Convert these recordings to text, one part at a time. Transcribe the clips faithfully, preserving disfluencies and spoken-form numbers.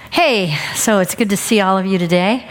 Hey, so it's good to see all of you today.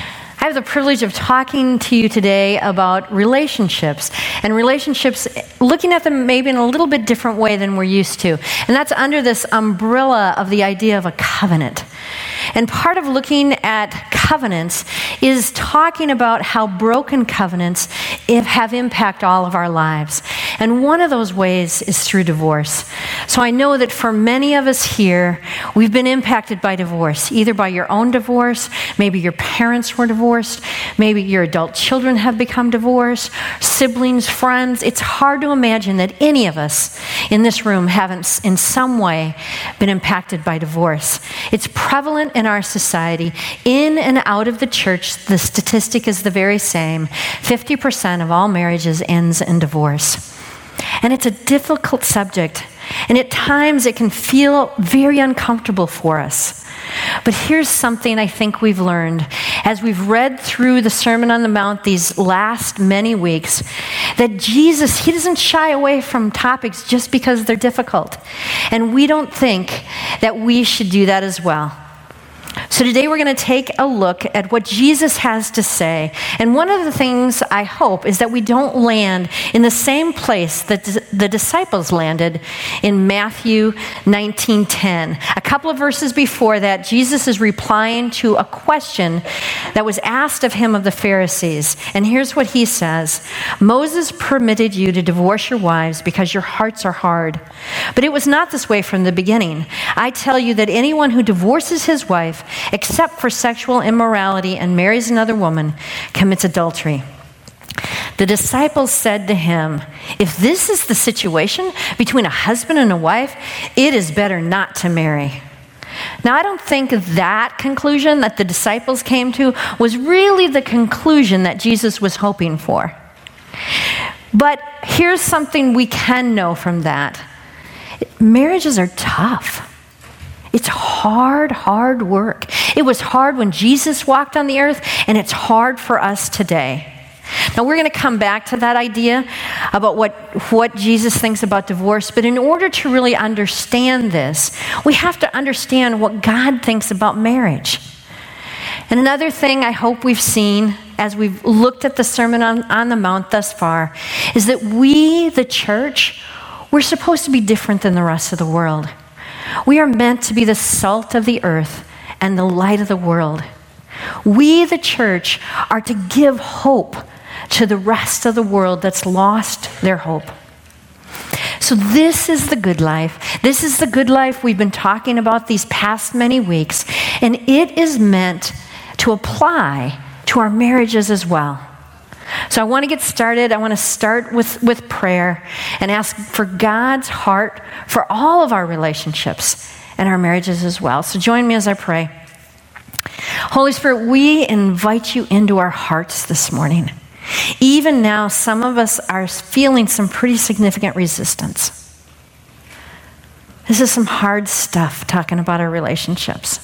I have the privilege of talking to you today about relationships, and relationships, looking at them maybe in a little bit different way than we're used to. And that's under this umbrella of the idea of a covenant. And part of looking at covenants is talking about how broken covenants have impact all of our lives. And one of those ways is through divorce. So I know that for many of us here, we've been impacted by divorce, either by your own divorce, maybe your parents were divorced, maybe your adult children have become divorced, siblings, friends. It's hard to imagine that any of us in this room haven't in some way been impacted by divorce. It's prevalent in our society. In and out of the church, the statistic is the very same. fifty percent of all marriages ends in divorce. And it's a difficult subject. And at times it can feel very uncomfortable for us. But here's something I think we've learned as we've read through the Sermon on the Mount these last many weeks, that Jesus, he doesn't shy away from topics just because they're difficult. And we don't think that we should do that as well. So today we're going to take a look at what Jesus has to say. And one of the things I hope is that we don't land in the same place that the disciples landed in Matthew nineteen ten. A couple of verses before that, Jesus is replying to a question that was asked of him of the Pharisees. And here's what he says: Moses permitted you to divorce your wives because your hearts are hard. But it was not this way from the beginning. I tell you that anyone who divorces his wife except for sexual immorality and marries another woman commits adultery. The disciples said to him, if this is the situation between a husband and a wife, it is better not to marry. Now, I don't think that conclusion that the disciples came to was really the conclusion that Jesus was hoping for. But here's something we can know from that. Marriages are tough. It's hard, hard work. It was hard when Jesus walked on the earth, and it's hard for us today. Now, we're going to come back to that idea about what, what Jesus thinks about divorce, but in order to really understand this, we have to understand what God thinks about marriage. And another thing I hope we've seen as we've looked at the Sermon on, on the Mount thus far is that we, the church, we're supposed to be different than the rest of the world. We are meant to be the salt of the earth and the light of the world. We, the church, are to give hope to the rest of the world that's lost their hope. So this is the good life. This is the good life we've been talking about these past many weeks, and it is meant to apply to our marriages as well. So I want to get started. I want to start with, with prayer and ask for God's heart for all of our relationships and our marriages as well. So join me as I pray. Holy Spirit, we invite you into our hearts this morning. Even now, some of us are feeling some pretty significant resistance. This is some hard stuff, talking about our relationships.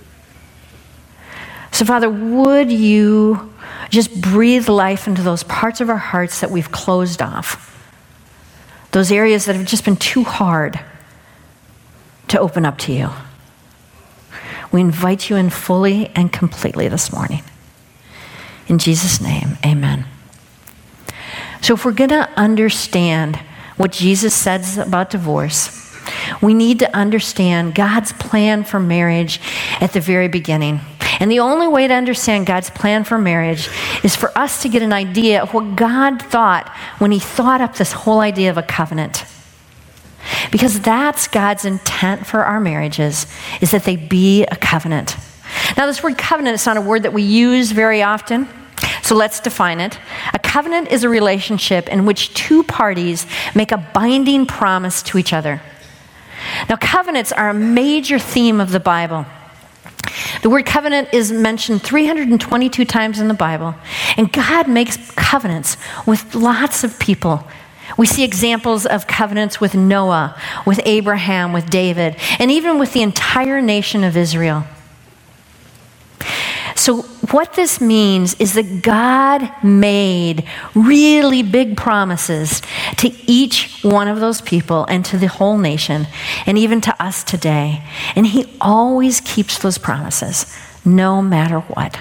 So Father, would you just breathe life into those parts of our hearts that we've closed off. Those areas that have just been too hard to open up to you. We invite you in fully and completely this morning. In Jesus' name, amen. So if we're going to understand what Jesus says about divorce, we need to understand God's plan for marriage at the very beginning. And the only way to understand God's plan for marriage is for us to get an idea of what God thought when he thought up this whole idea of a covenant. Because that's God's intent for our marriages, is that they be a covenant. Now, this word covenant is not a word that we use very often, so let's define it. A covenant is a relationship in which two parties make a binding promise to each other. Now, covenants are a major theme of the Bible. The word covenant is mentioned three hundred twenty-two times in the Bible, and God makes covenants with lots of people. We see examples of covenants with Noah, with Abraham, with David, and even with the entire nation of Israel. So what this means is that God made really big promises to each one of those people and to the whole nation and even to us today. And he always keeps those promises, no matter what.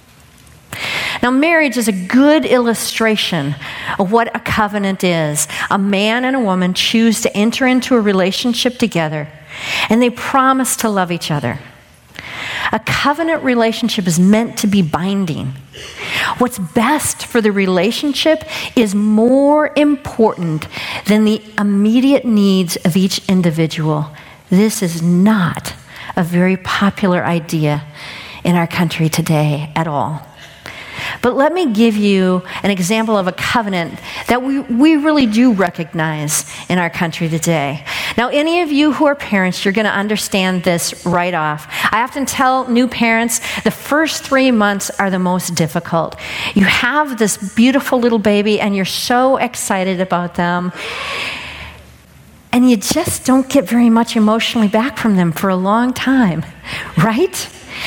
Now, marriage is a good illustration of what a covenant is. A man and a woman choose to enter into a relationship together, and they promise to love each other. A covenant relationship is meant to be binding. What's best for the relationship is more important than the immediate needs of each individual. This is not a very popular idea in our country today at all. But let me give you an example of a covenant that we, we really do recognize in our country today. Now, any of you who are parents, you're going to understand this right off. I often tell new parents the first three months are the most difficult. You have this beautiful little baby and you're so excited about them. And you just don't get very much emotionally back from them for a long time, right?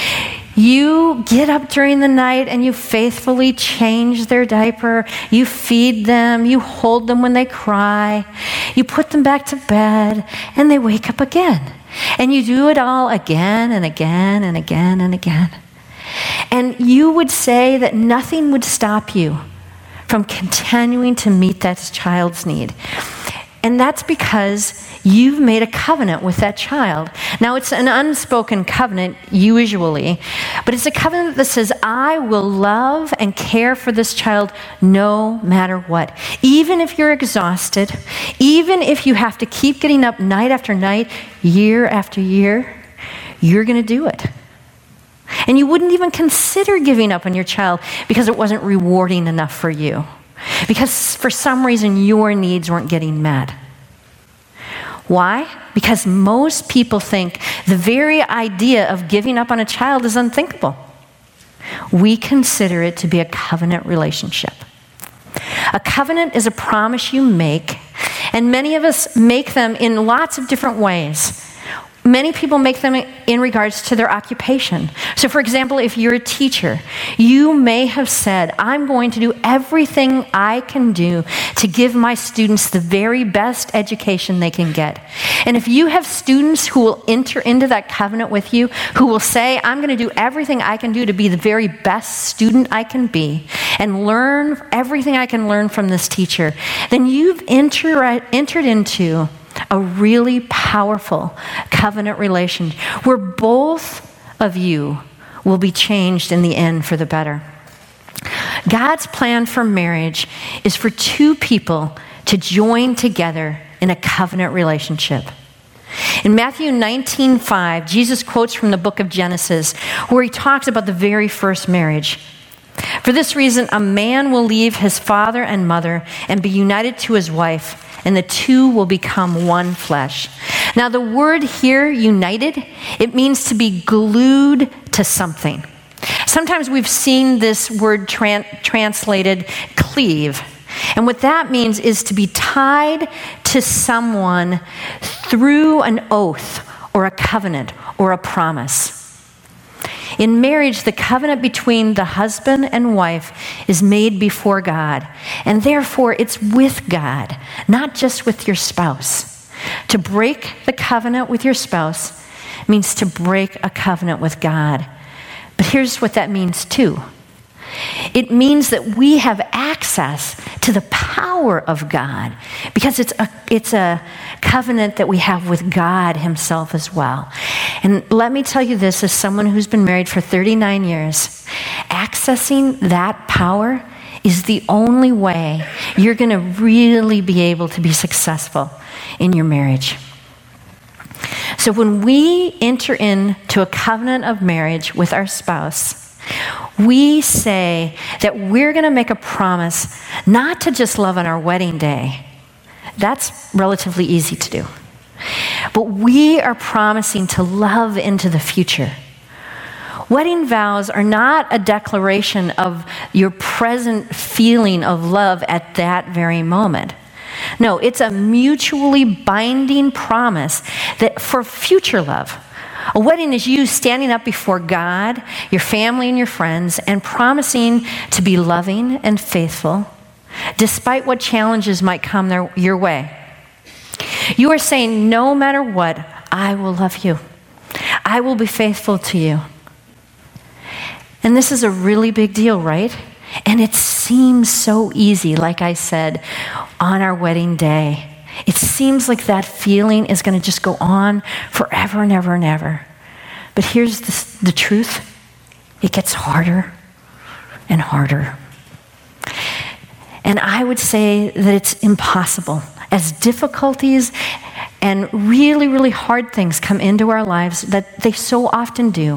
You get up during the night and you faithfully change their diaper. You feed them. You hold them when they cry. You put them back to bed and they wake up again. And you do it all again and again and again and again. And you would say that nothing would stop you from continuing to meet that child's need. And that's because you've made a covenant with that child. Now, it's an unspoken covenant, usually, but it's a covenant that says, I will love and care for this child no matter what. Even if you're exhausted, even if you have to keep getting up night after night, year after year, you're going to do it. And you wouldn't even consider giving up on your child because it wasn't rewarding enough for you. Because for some reason your needs weren't getting met. Why? Because most people think the very idea of giving up on a child is unthinkable. We consider it to be a covenant relationship. A covenant is a promise you make, and many of us make them in lots of different ways. Many people make them in regards to their occupation. So, for example, if you're a teacher, you may have said, I'm going to do everything I can do to give my students the very best education they can get. And if you have students who will enter into that covenant with you, who will say, I'm going to do everything I can do to be the very best student I can be and learn everything I can learn from this teacher, then you've enter- entered into a really powerful covenant relation where both of you will be changed in the end for the better. God's plan for marriage is for two people to join together in a covenant relationship. In Matthew nineteen five, Jesus quotes from the book of Genesis where he talks about the very first marriage. For this reason, a man will leave his father and mother and be united to his wife, and the two will become one flesh. Now, the word here, united, it means to be glued to something. Sometimes we've seen this word tran- translated cleave. And what that means is to be tied to someone through an oath or a covenant or a promise. In marriage, the covenant between the husband and wife is made before God, and therefore it's with God, not just with your spouse. To break the covenant with your spouse means to break a covenant with God. But here's what that means too. It means that we have access to the power of God because it's a, it's a covenant that we have with God himself as well. And let me tell you this, as someone who's been married for thirty-nine years, accessing that power is the only way you're going to really be able to be successful in your marriage. So when we enter into a covenant of marriage with our spouse, we say that we're going to make a promise not to just love on our wedding day. That's relatively easy to do. But we are promising to love into the future. Wedding vows are not a declaration of your present feeling of love at that very moment. No, it's a mutually binding promise that for future love, A wedding is you standing up before God, your family, and your friends, and promising to be loving and faithful, despite what challenges might come their, your way. You are saying, no matter what, I will love you. I will be faithful to you. And this is a really big deal, right? And it seems so easy, like I said, on our wedding day. It seems like that feeling is going to just go on forever and ever and ever. But here's the, the truth. It gets harder and harder. And I would say that it's impossible. As difficulties and really, really hard things come into our lives, that they so often do,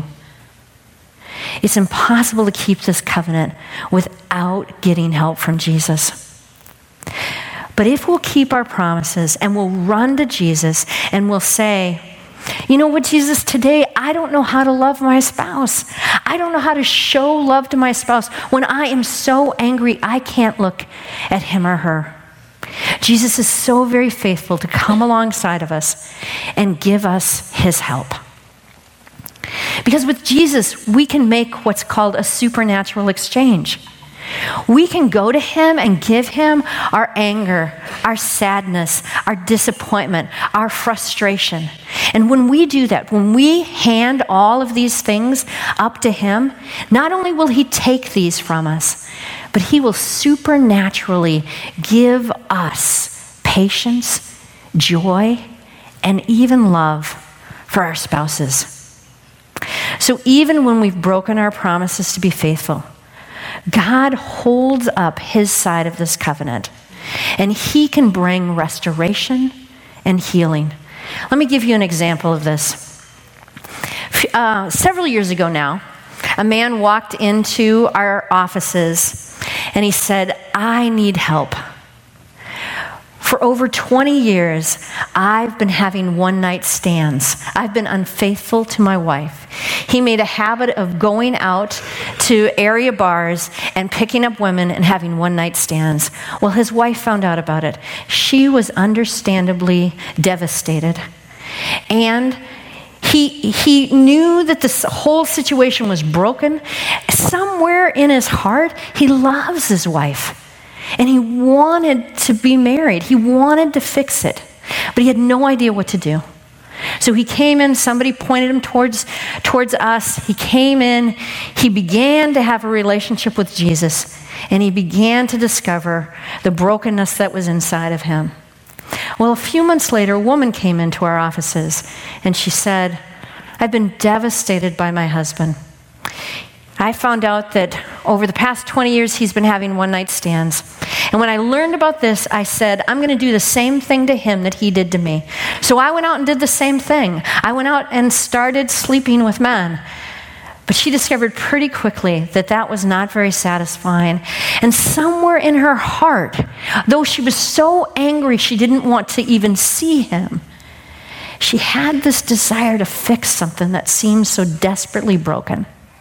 it's impossible to keep this covenant without getting help from Jesus. But if we'll keep our promises and we'll run to Jesus and we'll say, you know what, Jesus, today I don't know how to love my spouse. I don't know how to show love to my spouse when I am so angry I can't look at him or her. Jesus is so very faithful to come alongside of us and give us his help. Because with Jesus, we can make what's called a supernatural exchange. We can go to him and give him our anger, our sadness, our disappointment, our frustration. And when we do that, when we hand all of these things up to him, not only will he take these from us, but he will supernaturally give us patience, joy, and even love for our spouses. So even when we've broken our promises to be faithful, God holds up his side of this covenant, and he can bring restoration and healing. Let me give you an example of this. Uh, several years ago now, a man walked into our offices, and he said, I need help. For over twenty years, I've been having one-night stands. I've been unfaithful to my wife. He made a habit of going out to area bars and picking up women and having one-night stands. Well, his wife found out about it. She was understandably devastated. And he, he knew that this whole situation was broken. Somewhere in his heart, he loves his wife. And he wanted to be married. He wanted to fix it. But he had no idea what to do. So he came in, somebody pointed him towards, towards us. He came in, he began to have a relationship with Jesus, and he began to discover the brokenness that was inside of him. Well, a few months later, a woman came into our offices, and she said, I've been devastated by my husband. I found out that over the past twenty years, he's been having one-night stands. And when I learned about this, I said, I'm going to do the same thing to him that he did to me. So I went out and did the same thing. I went out and started sleeping with men. But she discovered pretty quickly that that was not very satisfying. And somewhere in her heart, though she was so angry she didn't want to even see him, she had this desire to fix something that seemed so desperately broken.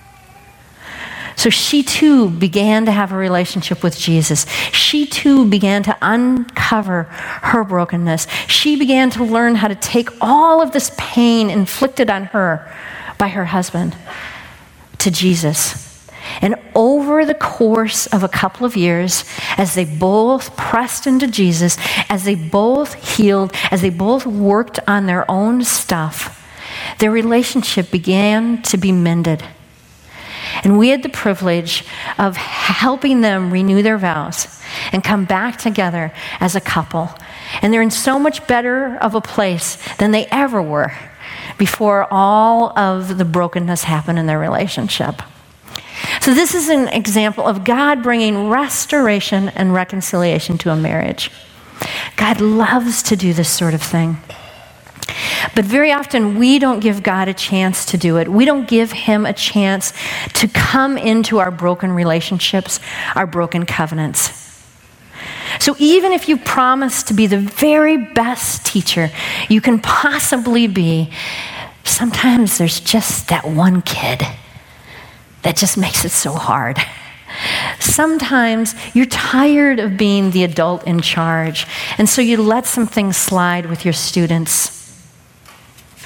So she too began to have a relationship with Jesus. She too began to uncover her brokenness. She began to learn how to take all of this pain inflicted on her by her husband to Jesus. And over the course of a couple of years, as they both pressed into Jesus, as they both healed, as they both worked on their own stuff, their relationship began to be mended. And we had the privilege of helping them renew their vows and come back together as a couple. And they're in so much better of a place than they ever were before all of the brokenness happened in their relationship. So this is an example of God bringing restoration and reconciliation to a marriage. God loves to do this sort of thing. But very often we don't give God a chance to do it. We don't give him a chance to come into our broken relationships, our broken covenants. So even if you promise to be the very best teacher you can possibly be, sometimes there's just that one kid that just makes it so hard. Sometimes you're tired of being the adult in charge, and so you let some things slide with your students.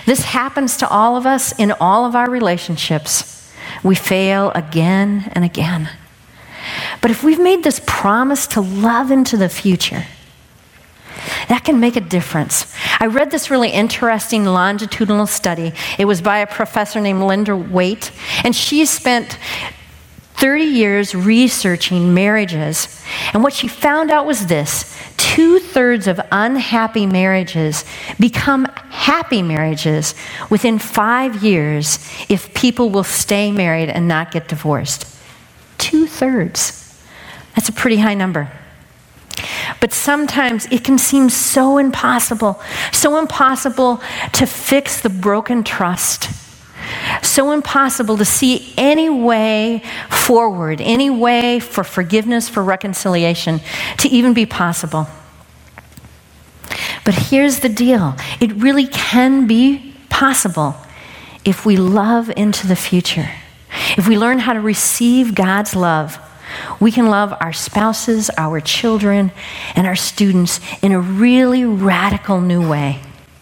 This happens to all of us in all of our relationships. We fail again and again. But if we've made this promise to love into the future, that can make a difference. I read this really interesting longitudinal study. It was by a professor named Linda Waite, and she spent thirty years researching marriages. And what she found out was this: two-thirds of unhappy marriages become happy marriages within five years if people will stay married and not get divorced. Two-thirds. That's a pretty high number. But sometimes it can seem so impossible, so impossible to fix the broken trust, so impossible to see any way forward, any way for forgiveness, for reconciliation to even be possible. But here's the deal. It really can be possible if we love into the future. If we learn how to receive God's love, we can love our spouses, our children, and our students in a really radical new way.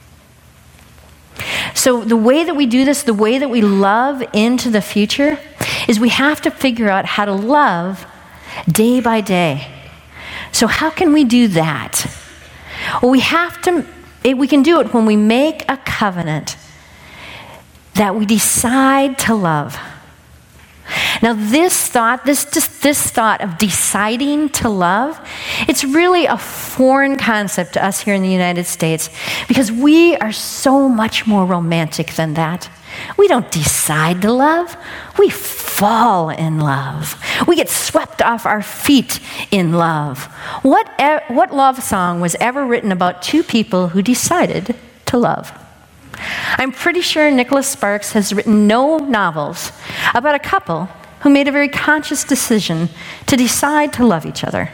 So the way that we do this, the way that we love into the future, is we have to figure out how to love day by day. So how can we do that? Well, we have to, we can do it when we make a covenant that we decide to love. Now, this thought, this just this thought of deciding to love, it's really a foreign concept to us here in the United States because we are so much more romantic than that. We don't decide to love. We fall in love. We get swept off our feet in love. What, what love song was ever written about two people who decided to love? I'm pretty sure Nicholas Sparks has written no novels about a couple who made a very conscious decision to decide to love each other.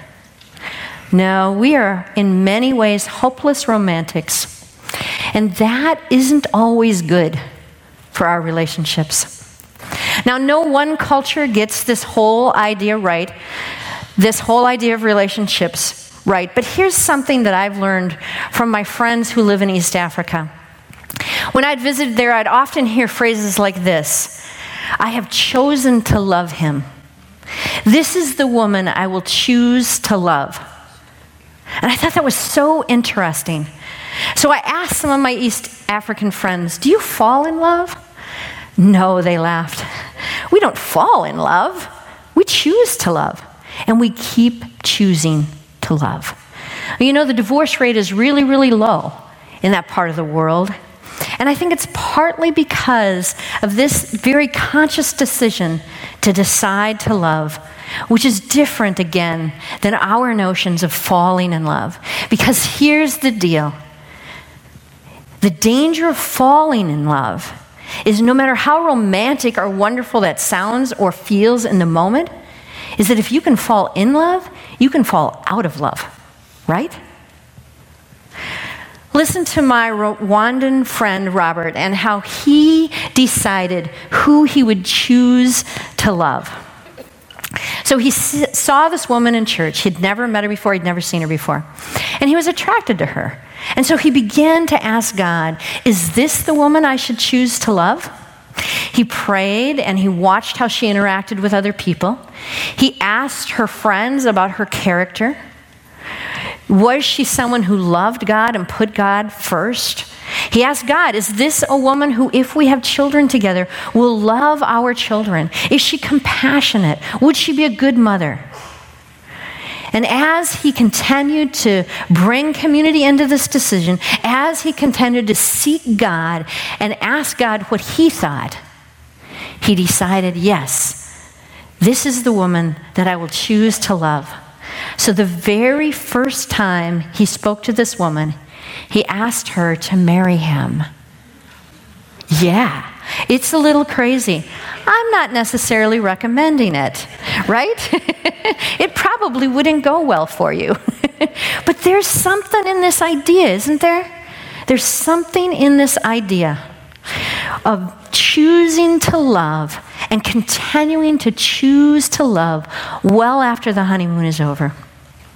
No, we are in many ways hopeless romantics, and that isn't always good for our relationships. Now, no one culture gets this whole idea right, this whole idea of relationships right, but here's something that I've learned from my friends who live in East Africa. When I'd visited there, I'd often hear phrases like this: I have chosen to love him. This is the woman I will choose to love. And I thought that was so interesting. So I asked some of my East African friends, do you fall in love? No, they laughed. We don't fall in love. We choose to love. And we keep choosing to love. You know, the divorce rate is really, really low in that part of the world. And I think it's partly because of this very conscious decision to decide to love, which is different, again, than our notions of falling in love. Because here's the deal. The danger of falling in love is no matter how romantic or wonderful that sounds or feels in the moment, is that if you can fall in love, you can fall out of love, right? Listen to my Rwandan friend Robert and how he decided who he would choose to love. So he s- saw this woman in church. He'd never met her before. He'd never seen her before. And he was attracted to her. And so he began to ask God, is this the woman I should choose to love? He prayed and he watched how she interacted with other people. He asked her friends about her character. Was she someone who loved God and put God first? He asked God, is this a woman who, if we have children together, will love our children? Is she compassionate? Would she be a good mother? And as he continued to bring community into this decision, as he continued to seek God and ask God what he thought, he decided, yes, this is the woman that I will choose to love. So the very first time he spoke to this woman, he asked her to marry him. Yeah, it's a little crazy. I'm not necessarily recommending it, right? It probably wouldn't go well for you. But there's something in this idea, isn't there? There's something in this idea of choosing to love and continuing to choose to love well after the honeymoon is over.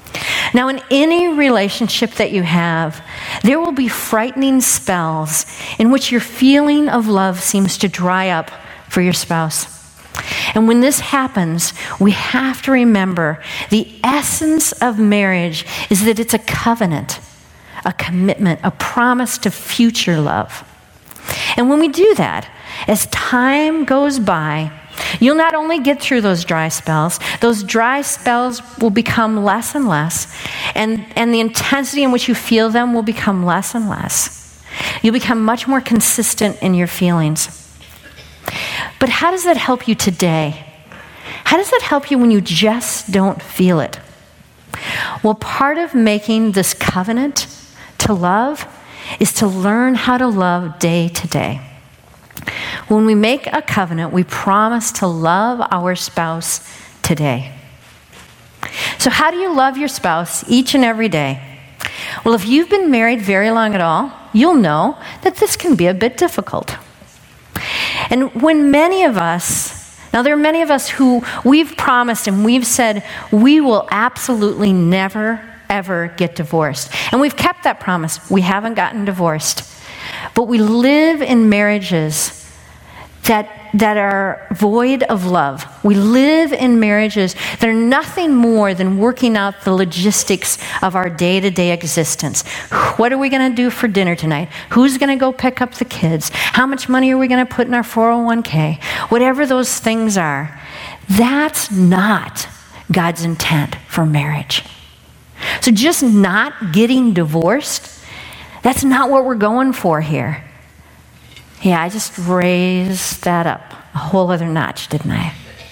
Now, in any relationship that you have, there will be frightening spells in which your feeling of love seems to dry up for your spouse. And when this happens, we have to remember the essence of marriage is that it's a covenant, a commitment, a promise to future love. And when we do that, as time goes by, you'll not only get through those dry spells, those dry spells will become less and less, and, and the intensity in which you feel them will become less and less. You'll become much more consistent in your feelings. But how does that help you today? How does that help you when you just don't feel it? Well, part of making this covenant to love is to learn how to love day to day. When we make a covenant, we promise to love our spouse today. So how do you love your spouse each and every day? Well, if you've been married very long at all, you'll know that this can be a bit difficult. And when many of us, now there are many of us who we've promised and we've said we will absolutely never, ever get divorced. And we've kept that promise. We haven't gotten divorced. But we live in marriages that, that are void of love. We live in marriages that are nothing more than working out the logistics of our day-to-day existence. What are we going to do for dinner tonight? Who's going to go pick up the kids? How much money are we going to put in our four oh one k? Whatever those things are, that's not God's intent for marriage. So just not getting divorced, that's not what we're going for here. Yeah, I just raised that up a whole other notch, didn't I?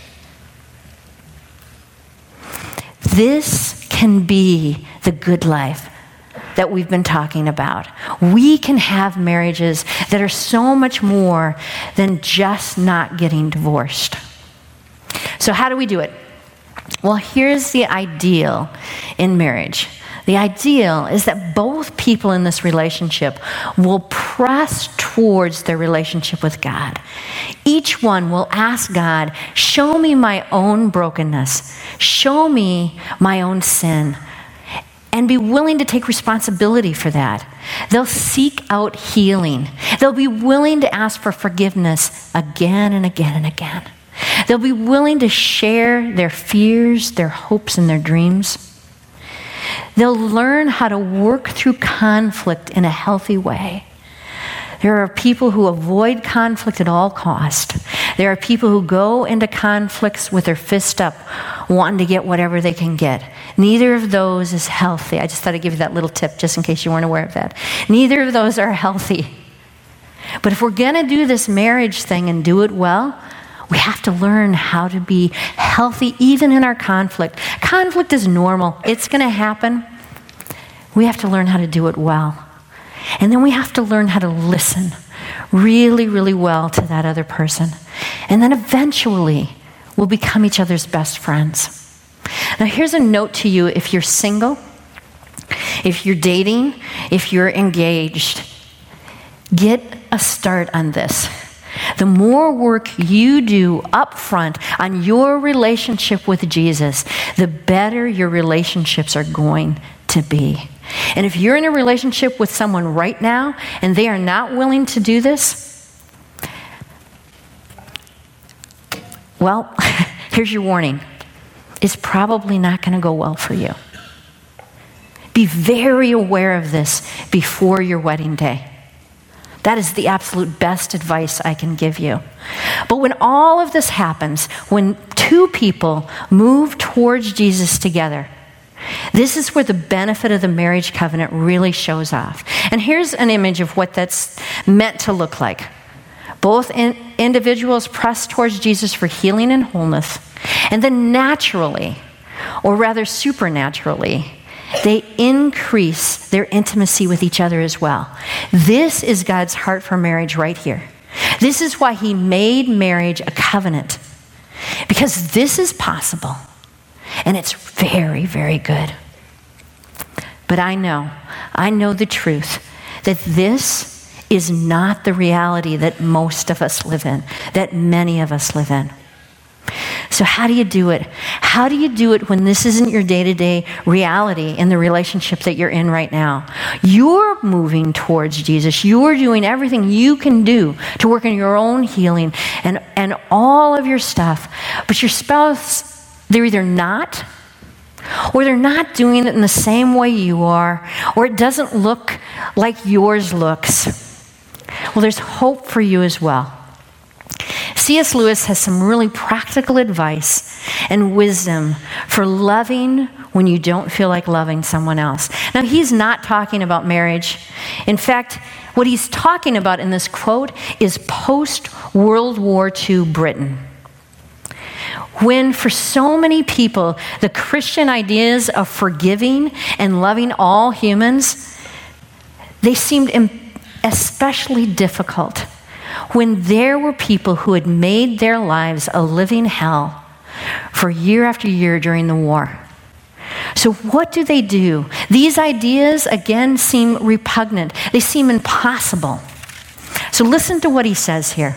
This can be the good life that we've been talking about. We can have marriages that are so much more than just not getting divorced. So how do we do it? Well, here's the ideal in marriage. The ideal is that both people in this relationship will press towards their relationship with God. Each one will ask God, show me my own brokenness, show me my own sin, and be willing to take responsibility for that. They'll seek out healing. They'll be willing to ask for forgiveness again and again and again. They'll be willing to share their fears, their hopes, and their dreams. They'll learn how to work through conflict in a healthy way. There are people who avoid conflict at all cost. There are people who go into conflicts with their fist up, wanting to get whatever they can get. Neither of those is healthy. I just thought I'd give you that little tip just in case you weren't aware of that. Neither of those are healthy. But if we're going to do this marriage thing and do it well, we have to learn how to be healthy even in our conflict. Conflict is normal. It's going to happen. We have to learn how to do it well. And then we have to learn how to listen really, really well to that other person. And then eventually, we'll become each other's best friends. Now, here's a note to you if you're single, if you're dating, if you're engaged. Get a start on this. The more work you do up front on your relationship with Jesus, the better your relationships are going to be. And if you're in a relationship with someone right now and they are not willing to do this, well, here's your warning. It's probably not going to go well for you. Be very aware of this before your wedding day. That is the absolute best advice I can give you. But when all of this happens, when two people move towards Jesus together, this is where the benefit of the marriage covenant really shows off. And here's an image of what that's meant to look like. Both in, individuals press towards Jesus for healing and wholeness, and then naturally, or rather supernaturally, they increase their intimacy with each other as well. This is God's heart for marriage right here. This is why he made marriage a covenant. Because this is possible. And it's very, very good. But I know, I know the truth that this is not the reality that most of us live in, that many of us live in. So how do you do it? How do you do it when this isn't your day-to-day reality in the relationship that you're in right now? You're moving towards Jesus. You're doing everything you can do to work on your own healing and, and all of your stuff. But your spouse, they're either not, or they're not doing it in the same way you are, or it doesn't look like yours looks. Well, there's hope for you as well. C S Lewis has some really practical advice and wisdom for loving when you don't feel like loving someone else. Now, he's not talking about marriage. In fact, what he's talking about in this quote is post-World War Two Britain. When for so many people, the Christian ideas of forgiving and loving all humans, they seemed especially difficult when there were people who had made their lives a living hell for year after year during the war. So what do they do? These ideas, again, seem repugnant. They seem impossible. So listen to what he says here.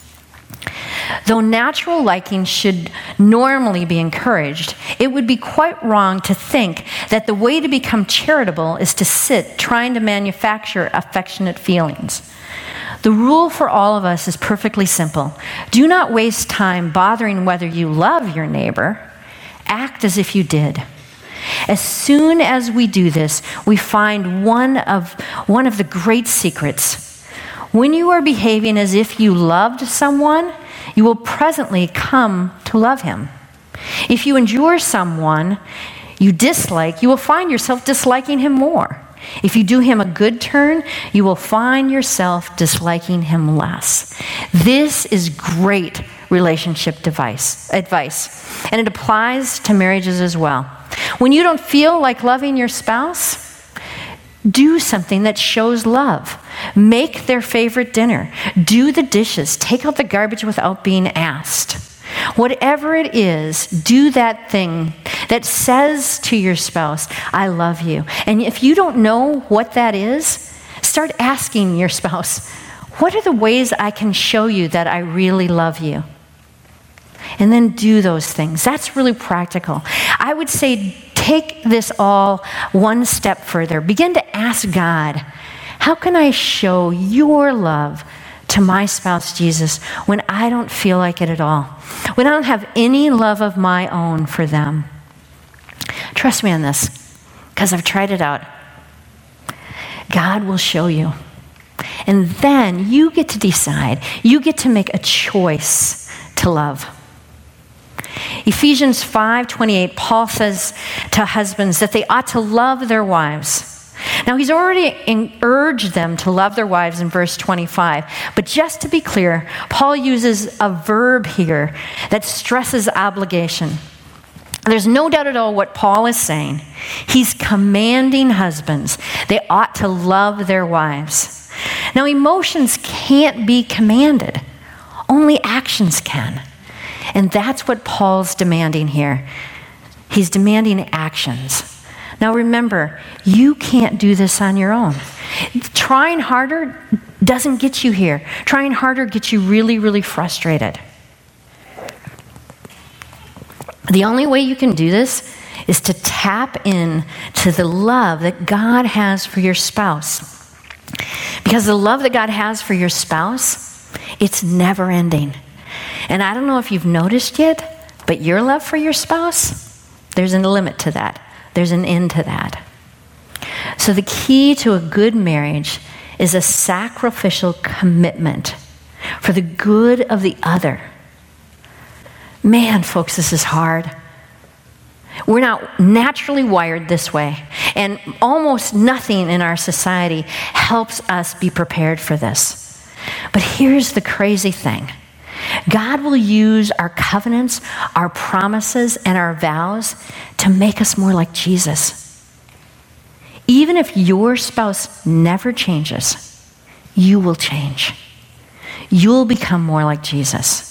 Though natural liking should normally be encouraged, it would be quite wrong to think that the way to become charitable is to sit trying to manufacture affectionate feelings. The rule for all of us is perfectly simple. Do not waste time bothering whether you love your neighbor. Act as if you did. As soon as we do this, we find one of, one of the great secrets. When you are behaving as if you loved someone, you will presently come to love him. If you endure someone you dislike, you will find yourself disliking him more. If you do him a good turn, you will find yourself disliking him less. This is great relationship device, advice, and it applies to marriages as well. When you don't feel like loving your spouse, do something that shows love. Make their favorite dinner. Do the dishes. Take out the garbage without being asked. Whatever it is, do that thing that says to your spouse, I love you. And if you don't know what that is, start asking your spouse, what are the ways I can show you that I really love you? And then do those things. That's really practical. I would say take this all one step further. Begin to ask God, how can I show your love to my spouse, Jesus, when I don't feel like it at all? When I don't have any love of my own for them? Trust me on this, because I've tried it out. God will show you. And then you get to decide. You get to make a choice to love. Ephesians five twenty-eight, Paul says to husbands that they ought to love their wives. Now, he's already in, urged them to love their wives in verse twenty-five. But just to be clear, Paul uses a verb here that stresses obligation. There's no doubt at all what Paul is saying. He's commanding husbands. They ought to love their wives. Now, emotions can't be commanded. Only actions can. And that's what Paul's demanding here. He's demanding actions. Now remember, you can't do this on your own. Trying harder doesn't get you here. Trying harder gets you really, really frustrated. The only way you can do this is to tap in to the love that God has for your spouse. Because the love that God has for your spouse, it's never ending. And I don't know if you've noticed yet, but your love for your spouse, there's a limit to that. There's an end to that. So the key to a good marriage is a sacrificial commitment for the good of the other. Man, folks, this is hard. We're not naturally wired this way, and almost nothing in our society helps us be prepared for this. But here's the crazy thing. God will use our covenants, our promises, and our vows to make us more like Jesus. Even if your spouse never changes, you will change. You'll become more like Jesus.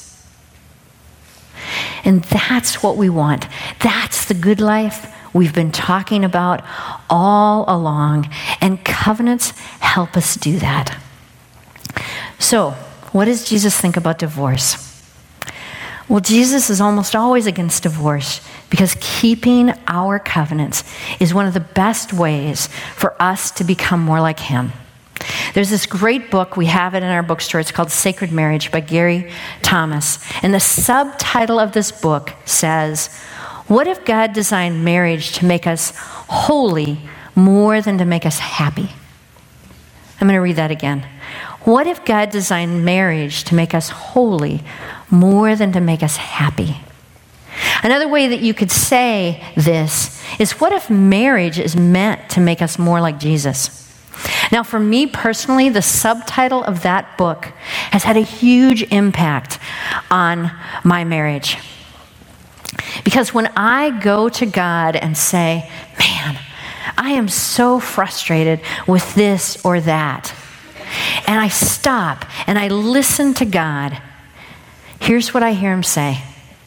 And that's what we want. That's the good life we've been talking about all along. And covenants help us do that. So, what does Jesus think about divorce? Well, Jesus is almost always against divorce because keeping our covenants is one of the best ways for us to become more like him. There's this great book, we have it in our bookstore. It's called Sacred Marriage by Gary Thomas. And the subtitle of this book says, "What if God designed marriage to make us holy more than to make us happy?" I'm going to read that again. What if God designed marriage to make us holy more than to make us happy? Another way that you could say this is, what if marriage is meant to make us more like Jesus? Now, for me personally, the subtitle of that book has had a huge impact on my marriage. Because when I go to God and say, man, I am so frustrated with this or that, and I stop and I listen to God, here's what I hear him say.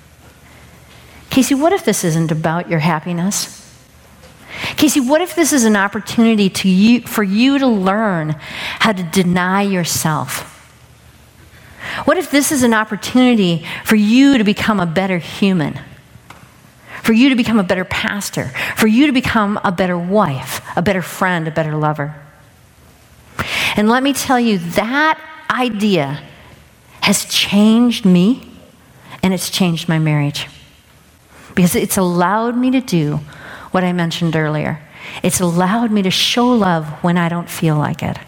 Casey, what if this isn't about your happiness? Casey, what if this is an opportunity to you, for you to learn how to deny yourself? What if this is an opportunity for you to become a better human? For you to become a better pastor? For you to become a better wife, a better friend, a better lover? And let me tell you, that idea has changed me, and it's changed my marriage. Because it's allowed me to do what I mentioned earlier. It's allowed me to show love when I don't feel like it.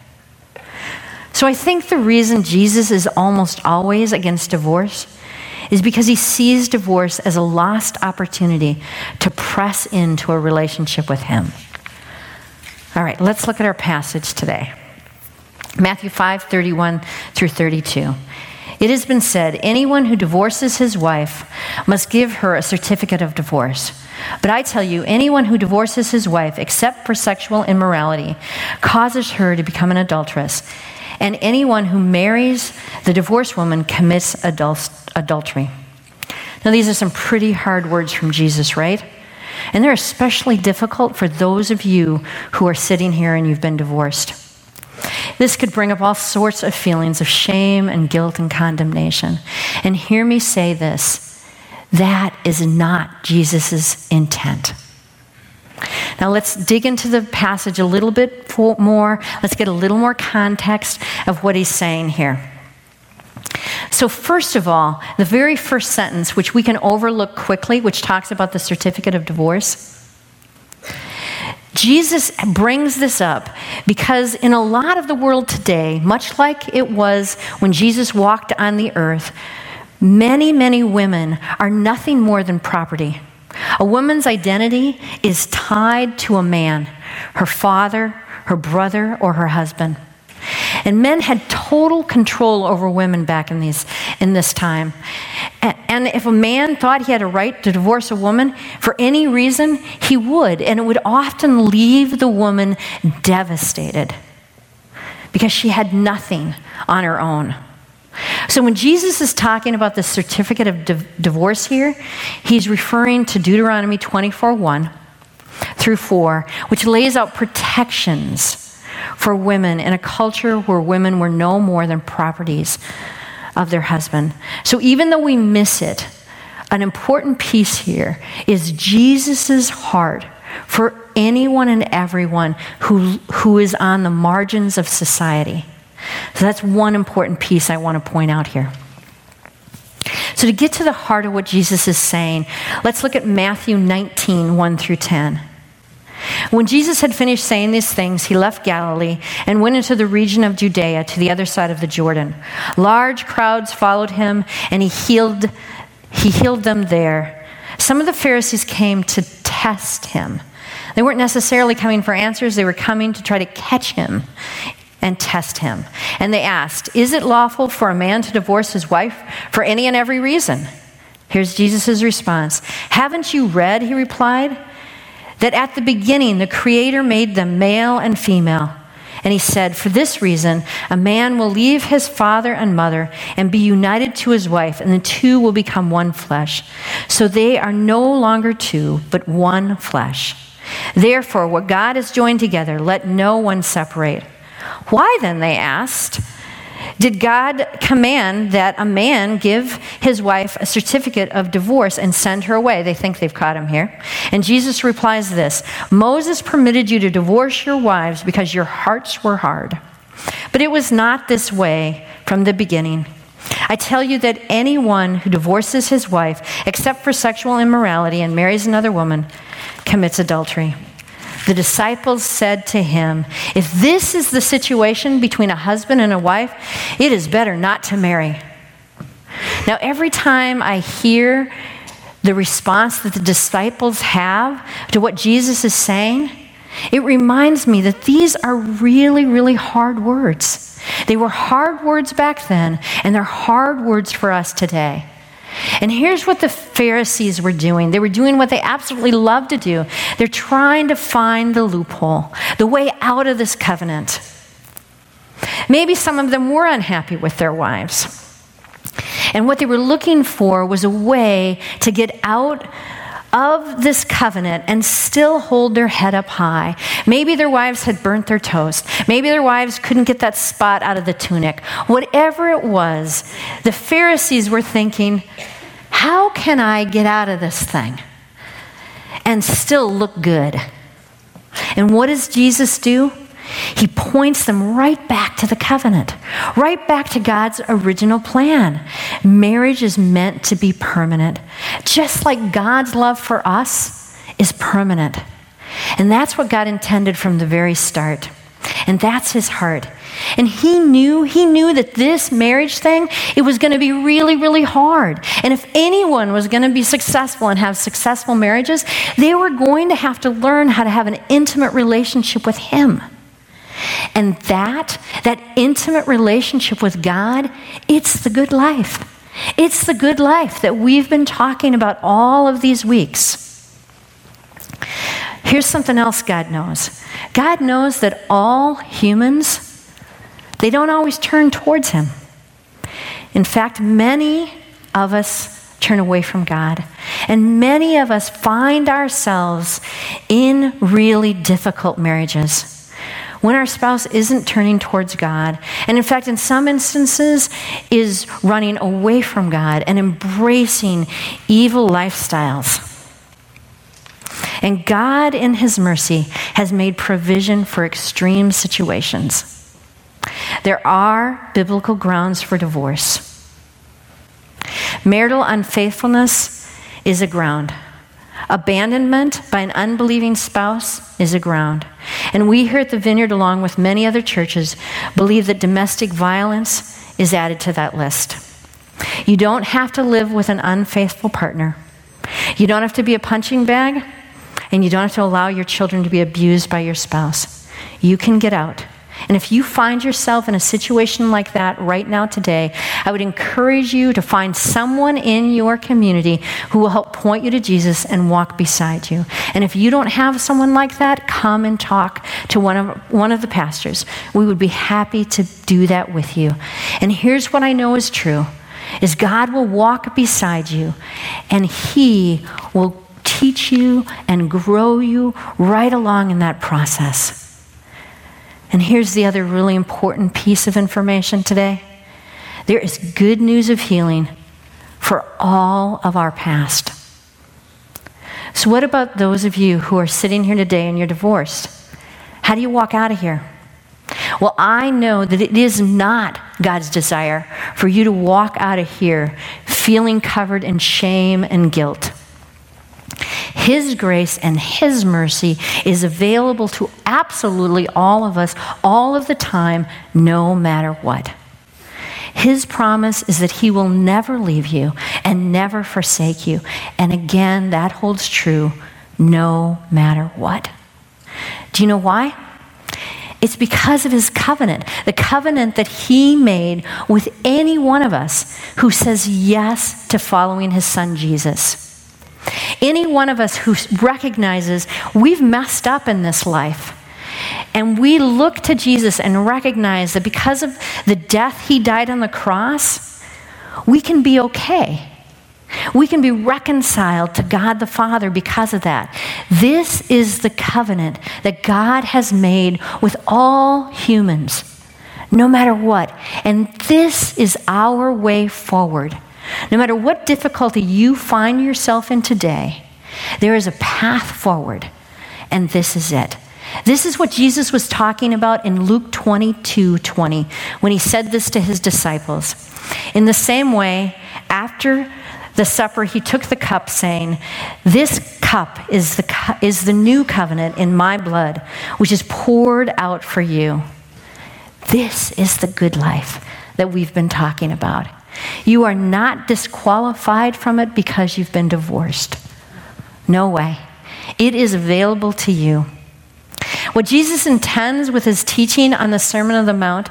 So I think the reason Jesus is almost always against divorce is because he sees divorce as a lost opportunity to press into a relationship with him. All right, let's look at our passage today. Matthew five, thirty-one through thirty-two. It has been said, anyone who divorces his wife must give her a certificate of divorce. But I tell you, anyone who divorces his wife except for sexual immorality causes her to become an adulteress. And anyone who marries the divorced woman commits adul- adultery. Now, these are some pretty hard words from Jesus, right? And they're especially difficult for those of you who are sitting here and you've been divorced. This could bring up all sorts of feelings of shame and guilt and condemnation. And hear me say this, that is not Jesus' intent. Now let's dig into the passage a little bit more. Let's get a little more context of what he's saying here. So first of all, the very first sentence, which we can overlook quickly, which talks about the certificate of divorce, Jesus brings this up because in a lot of the world today, much like it was when Jesus walked on the earth, many, many women are nothing more than property. A woman's identity is tied to a man, her father, her brother, or her husband. And men had total control over women back in these in this time. And if a man thought he had a right to divorce a woman for any reason, he would. And it would often leave the woman devastated because she had nothing on her own. So when Jesus is talking about the certificate of di- divorce here, he's referring to Deuteronomy twenty-four, one through four, which lays out protections for women in a culture where women were no more than properties of their husband. So even though we miss it, an important piece here is Jesus' heart for anyone and everyone who, who is on the margins of society. So that's one important piece I want to point out here. So to get to the heart of what Jesus is saying, let's look at Matthew nineteen, one through ten. When Jesus had finished saying these things, he left Galilee and went into the region of Judea to the other side of the Jordan. Large crowds followed him, and he healed, he healed them there. Some of the Pharisees came to test him. They weren't necessarily coming for answers. They were coming to try to catch him and test him. And they asked, is it lawful for a man to divorce his wife for any and every reason? Here's Jesus' response. Haven't you read, he replied, that at the beginning the Creator made them male and female? And he said, for this reason, a man will leave his father and mother and be united to his wife, and the two will become one flesh. So they are no longer two, but one flesh. Therefore, what God has joined together, let no one separate. Why then, they asked, Did God command that a man give his wife a certificate of divorce and send her away? They think they've caught him here. And Jesus replies this, Moses permitted you to divorce your wives because your hearts were hard. But it was not this way from the beginning. I tell you that anyone who divorces his wife, except for sexual immorality, and marries another woman, commits adultery. The disciples said to him, if this is the situation between a husband and a wife, it is better not to marry. Now, every time I hear the response that the disciples have to what Jesus is saying, it reminds me that these are really, really hard words. They were hard words back then, and they're hard words for us today. And here's what the Pharisees were doing. They were doing what they absolutely love to do. They're trying to find the loophole, the way out of this covenant. Maybe some of them were unhappy with their wives. And what they were looking for was a way to get out of this covenant and still hold their head up high. Maybe their wives had burnt their toast. Maybe their wives couldn't get that spot out of the tunic. Whatever it was, the Pharisees were thinking, how can I get out of this thing and still look good? And what does Jesus do? He points them right back to the covenant, right back to God's original plan. Marriage is meant to be permanent, just like God's love for us is permanent. And that's what God intended from the very start. And that's his heart. And he knew, he knew that this marriage thing, it was going to be really, really hard. And if anyone was going to be successful and have successful marriages, they were going to have to learn how to have an intimate relationship with him. And that, that intimate relationship with God, it's the good life. It's the good life that we've been talking about all of these weeks. Here's something else God knows. God knows that all humans, they don't always turn towards him. In fact, many of us turn away from God. And many of us find ourselves in really difficult marriages when our spouse isn't turning towards God, and in fact, in some instances, is running away from God and embracing evil lifestyles. And God, in his mercy, has made provision for extreme situations. There are biblical grounds for divorce. Marital unfaithfulness is a ground. Abandonment by an unbelieving spouse is a ground. And we here at the Vineyard, along with many other churches, believe that domestic violence is added to that list. You don't have to live with an unfaithful partner. You don't have to be a punching bag, and you don't have to allow your children to be abused by your spouse. You can get out. And if you find yourself in a situation like that right now today, I would encourage you to find someone in your community who will help point you to Jesus and walk beside you. And if you don't have someone like that, come and talk to one of one of the pastors. We would be happy to do that with you. And here's what I know is true, is God will walk beside you, and he will teach you and grow you right along in that process. And here's the other really important piece of information today. There is good news of healing for all of our past. So what about those of you who are sitting here today and you're divorced? How do you walk out of here? Well, I know that it is not God's desire for you to walk out of here feeling covered in shame and guilt. His grace and his mercy is available to absolutely all of us, all of the time, no matter what. His promise is that he will never leave you and never forsake you. And again, that holds true no matter what. Do you know why? It's because of his covenant, the covenant that he made with any one of us who says yes to following his son Jesus. Any one of us who recognizes we've messed up in this life, and we look to Jesus and recognize that because of the death he died on the cross, we can be okay. We can be reconciled to God the Father because of that. This is the covenant that God has made with all humans, no matter what. And this is our way forward. No matter what difficulty you find yourself in today, there is a path forward, and this is it. This is what Jesus was talking about in Luke twenty-two twenty when he said this to his disciples. In the same way, after the supper, he took the cup, saying, "This cup is the cu- is the new covenant in my blood, which is poured out for you." This is the good life that we've been talking about. You are not disqualified from it because you've been divorced. No way. It is available to you. What Jesus intends with his teaching on the Sermon on the Mount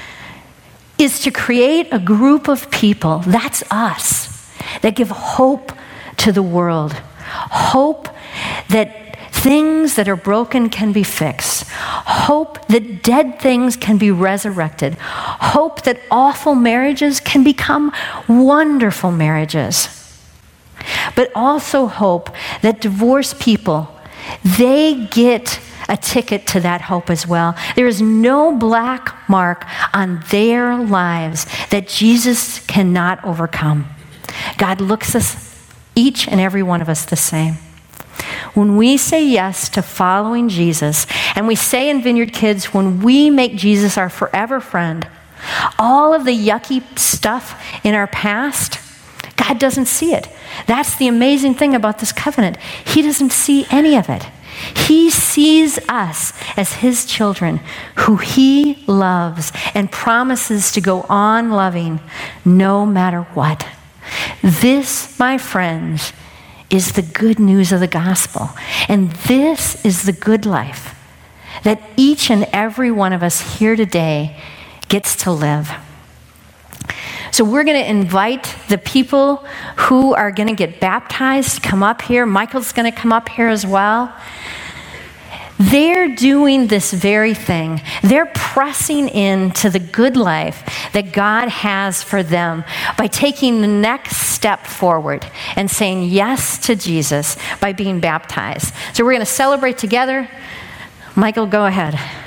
is to create a group of people, that's us, that give hope to the world. Hope that things that are broken can be fixed. Hope that dead things can be resurrected. Hope that awful marriages can become wonderful marriages. But also hope that divorced people, they get a ticket to that hope as well. There is no black mark on their lives that Jesus cannot overcome. God looks us, each and every one of us, the same. When we say yes to following Jesus, and we say in Vineyard Kids, when we make Jesus our forever friend, all of the yucky stuff in our past, God doesn't see it. That's the amazing thing about this covenant. He doesn't see any of it. He sees us as his children who he loves and promises to go on loving no matter what. This, my friends, is the good news of the gospel. And this is the good life that each and every one of us here today gets to live. So we're going to invite the people who are going to get baptized to come up here. Michael's going to come up here as well. They're doing this very thing. They're pressing into the good life that God has for them by taking the next step forward and saying yes to Jesus by being baptized. So we're going to celebrate together. Michael, go ahead.